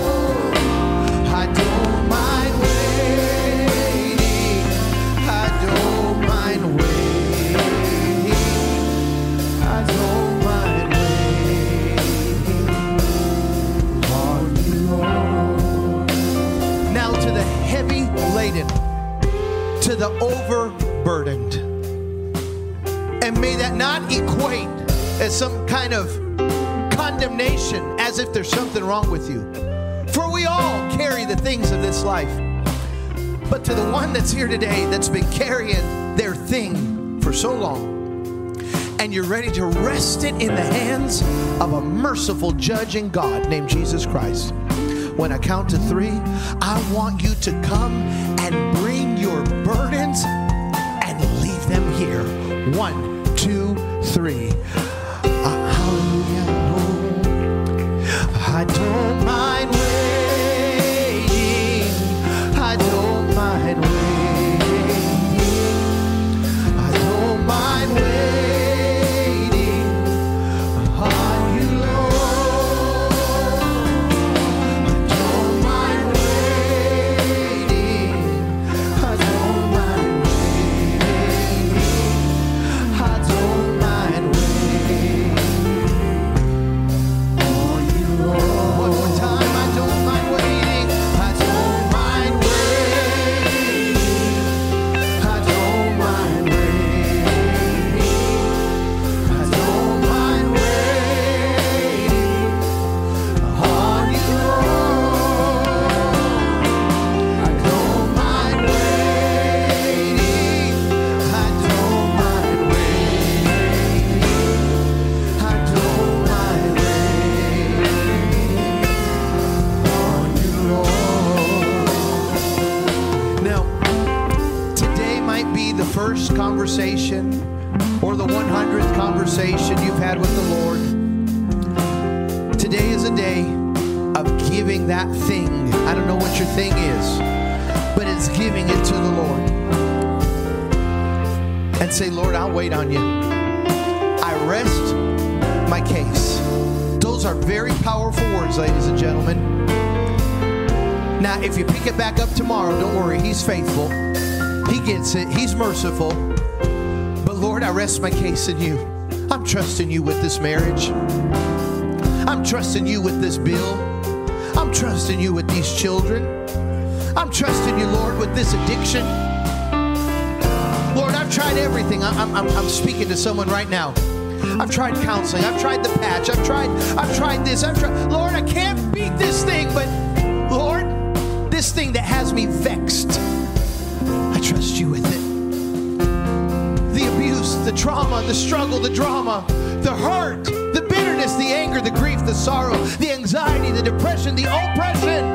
I don't mind waiting. I don't mind waiting. I don't mind waiting on you, Lord. Now to the heavy laden, to the overburdened. And may that not equate as some kind of condemnation, as if there's something wrong with you. For we all carry the things of this life. But to the one that's here today that's been carrying their thing for so long, and you're ready to rest it in the hands of a merciful judging God named Jesus Christ. When I count to 3, I want you to come and bring your burdens and leave them here. 1, 2, 3. Hallelujah. I don't mind waiting. I don't mind waiting. I don't mind waiting on you, Lord. I don't mind waiting. I don't mind waiting. I don't mind waiting on you, Lord. One more time. I don't mind waiting. I don't mind waiting. I don't mind waiting. I don't mind waiting on you, Lord. I don't mind waiting. I don't mind waiting. I don't mind waiting on you, Lord. Now, today might be the first conversation or the 100th conversation you've had with the Lord. Today is a day of giving that thing. I don't know what your thing is, but it's giving it to the Lord. And say, Lord, I'll wait on you. I rest my case. Those are very powerful words, ladies and gentlemen. Now, if you pick it back up tomorrow, don't worry, he's faithful. He gets it. He's merciful. But Lord, I rest my case in you. I'm trusting you with this marriage. I'm trusting you with this bill. I'm trusting you with these children. I'm trusting you, Lord, with this addiction. Lord, I've tried everything. I'm speaking to someone right now. I've tried counseling. I've tried the patch. I've tried this. Lord, I can't beat this thing, but Lord, this thing that has me vexed, I trust you with it. The abuse, the trauma, the struggle, the drama, the hurt, the bitterness, the anger, the grief, the sorrow, the anxiety, the depression, the oppression.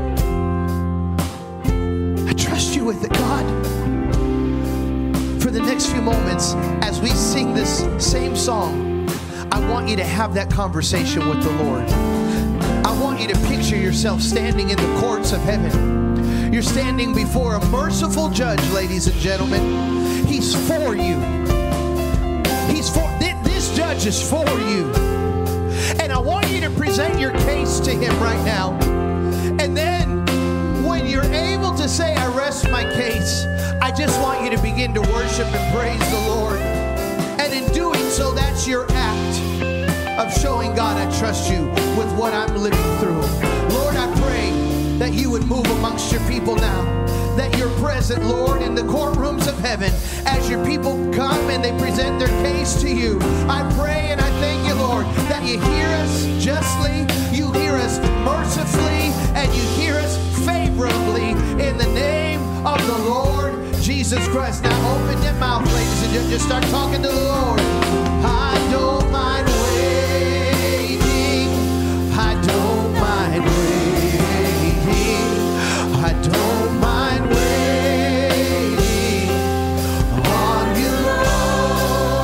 I trust you with it, God. For the next few moments, as we sing this same song, I want you to have that conversation with the Lord. I want you to picture yourself standing in the courts of heaven. You're standing before a merciful judge, ladies and gentlemen. He's for you. This judge is for you. And I want you to present your case to him right now. And then when you're able to say, I rest my case, I just want you to begin to worship and praise the Lord. And in doing so, that's your act of showing God I trust you with what I'm living through. Lord, I pray that you would move amongst your people now. That you're present, Lord, in the courtrooms of heaven as your people come and they present their case to you. I pray and I thank you, Lord, that you hear us justly, you hear us mercifully, and you hear us favorably in the name of the Lord Jesus Christ. Now open your mouth, ladies and gentlemen. Just start talking to the Lord. I don't mind waiting. I don't mind waiting. I don't mind waiting on you, Lord.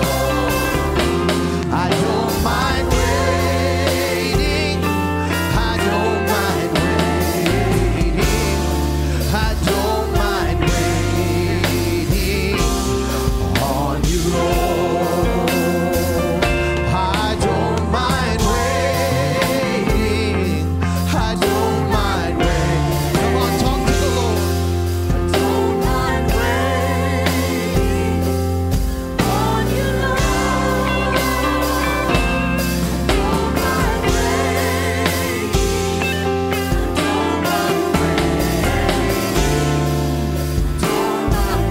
I don't mind waiting. I don't mind waiting. I don't mind waiting on you, Lord. I don't mind waiting. I don't mind waiting. Come on, talk to the Lord. I don't mind waiting on you, Lord. I don't mind waiting. I don't mind waiting. Don't mind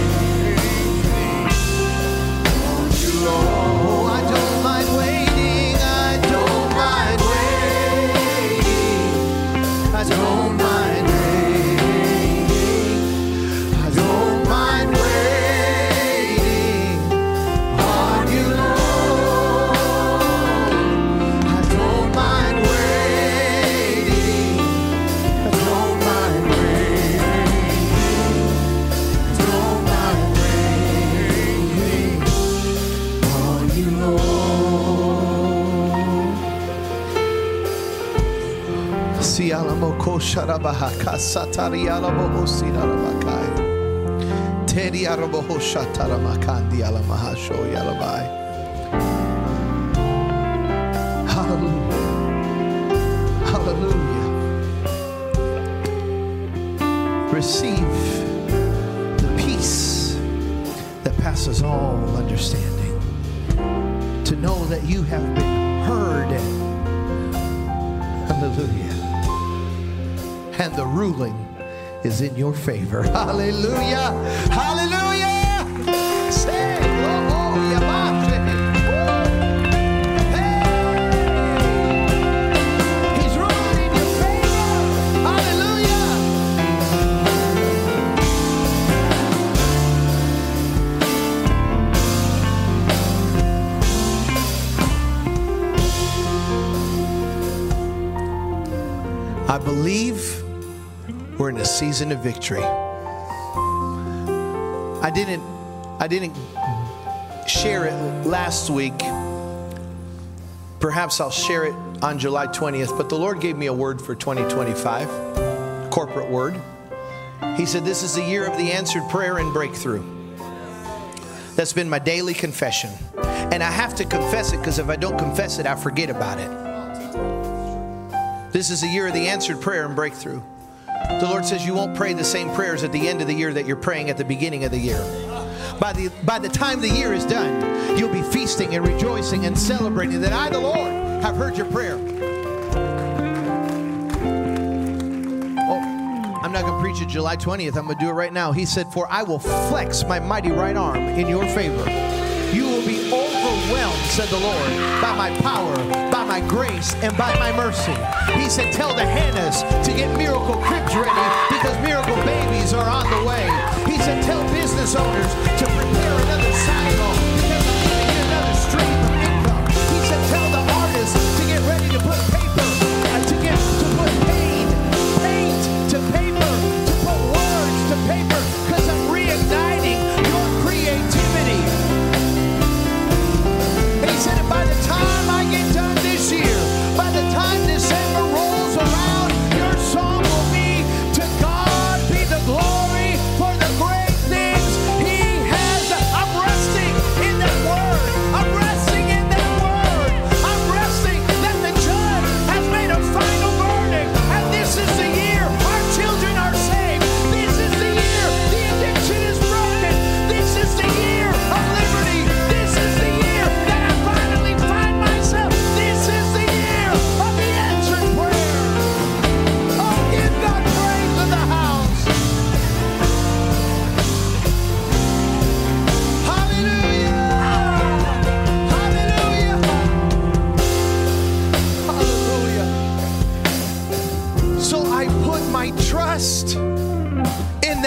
waiting on you, Lord. Oh, I don't mind waiting. I don't mind waiting. I don't mind waiting. I don't mind waiting on you, Lord. I don't mind waiting. I don't mind waiting. I don't mind waiting on you, Lord. Si alamoko sharabahaka satari alaboho sinalabakai. Tedi araboho shataramakandi alamahasho yalabai. Hallelujah. Hallelujah. Receive the peace that passes all understanding. To know that you have been heard. Hallelujah. And the ruling is in your favor. Hallelujah. Hallelujah. Say, oh, yamashe. Woo. Hey. He's ruling in your favor. Hallelujah. I believe we're in a season of victory. I didn't share it last week. Perhaps I'll share it on July 20th, but the Lord gave me a word for 2025, corporate word. He said, this is the year of the answered prayer and breakthrough. That's been my daily confession. And I have to confess it because if I don't confess it, I forget about it. This is the year of the answered prayer and breakthrough. The Lord says you won't pray the same prayers at the end of the year that you're praying at the beginning of the year. By the time the year is done, you'll be feasting and rejoicing and celebrating that I, the Lord, have heard your prayer. Oh, I'm not going to preach it July 20th. I'm going to do it right now. He said, for I will flex my mighty right arm in your favor. You will be overwhelmed, said the Lord, by my power, by my grace, and by my mercy. He said, tell the Hannahs to get miracle cribs ready because miracle babies are on the way. He said, tell business owners to prepare another cycle because we're going to get another stream of income. He said, tell the artists to get ready to put paper, to put paint to paper, to put words to paper because I'm reigniting your creativity. He said, and by the time I get done this year, by the time December rolls around, your song will be, to God be the glory for the great things He has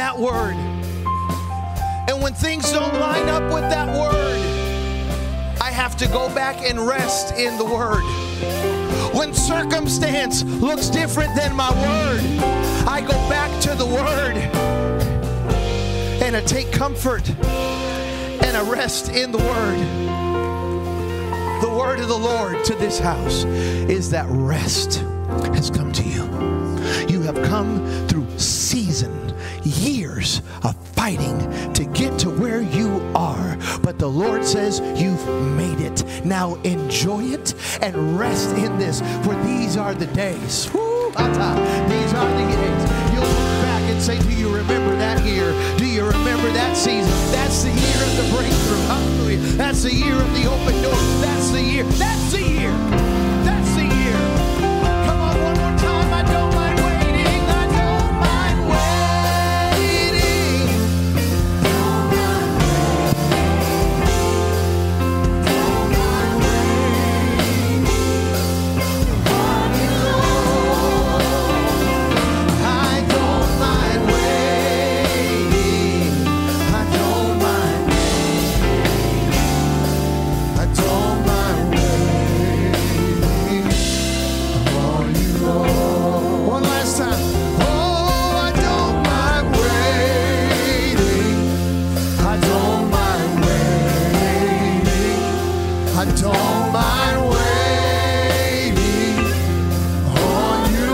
that word. And when things don't line up with that word, I have to go back and rest in the word. When circumstance looks different than my word, I go back to the word. And I take comfort and I rest in the word. The word of the Lord to this house is that rest has come to you. You have come through years of fighting to get to where you are. But the Lord says you've made it. Now enjoy it and rest in this, for these are the days. Woo, these are the days. You'll look back and say, do you remember that year? Do you remember that season? That's the year of the breakthrough. Hallelujah. That's the year of the open door. That's the year. That's the year. That's the year. Come on, one more time. I don't mind waiting. I don't mind waiting. Don't mind waiting. Don't mind waiting. On you, Lord. I don't mind waiting. I don't mind waiting. I don't mind waiting on you, Lord. One last time. Oh, I don't mind waiting. I don't mind waiting. I don't mind waiting on you,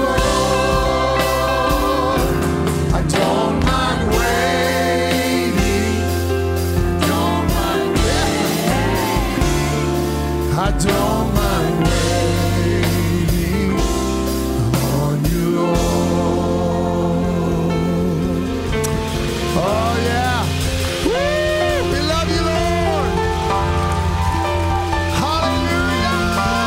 Lord. I don't mind waiting. Don't mind waiting. I don't mind waiting on you, Lord. Oh, yeah. Woo! We love you, Lord. Hallelujah.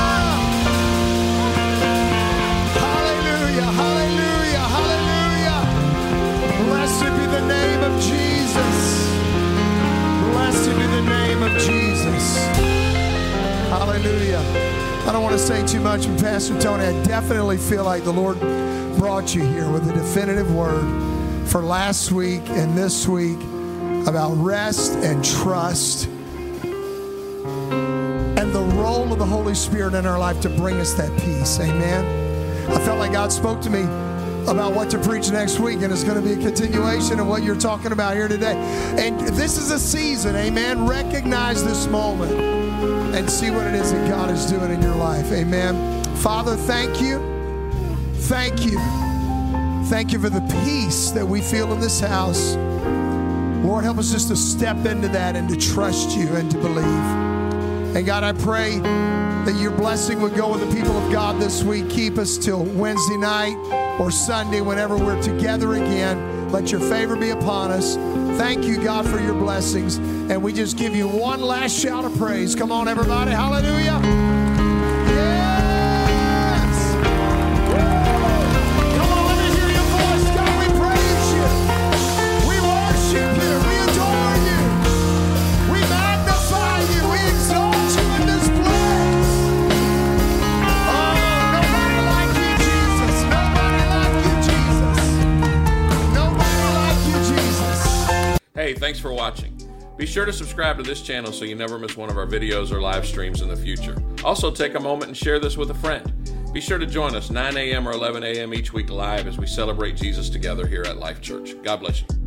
Hallelujah. Hallelujah. Hallelujah. Blessed be the name of Jesus. Blessed be the name of Jesus. Hallelujah. I don't want to say too much, but Pastor Tony, I definitely feel like the Lord brought you here with a definitive word for last week and this week about rest and trust and the role of the Holy Spirit in our life to bring us that peace. Amen. I felt like God spoke to me about what to preach next week, and it's going to be a continuation of what you're talking about here today. And this is a season, amen. Recognize this moment and see what it is that God is doing in your life. Amen. Father, thank you. Thank you. Thank you for the peace that we feel in this house. Lord, help us just to step into that and to trust you and to believe. And God, I pray that your blessing would go with the people of God this week. Keep us till Wednesday night or Sunday, whenever we're together again. Let your favor be upon us. Thank you, God, for your blessings. And we just give you one last shout of praise. Come on, everybody. Hallelujah. Yes. Woo. Come on, let me hear your voice. God, we praise you. We worship you. We adore you. We magnify you. We exalt you in this place. Oh, nobody like you, Jesus. Nobody like you, Jesus. Nobody like you, Jesus. Hey, thanks for watching. Be sure to subscribe to this channel so you never miss one of our videos or live streams in the future. Also, take a moment and share this with a friend. Be sure to join us 9 a.m. or 11 a.m. each week live as we celebrate Jesus together here at Life Church. God bless you.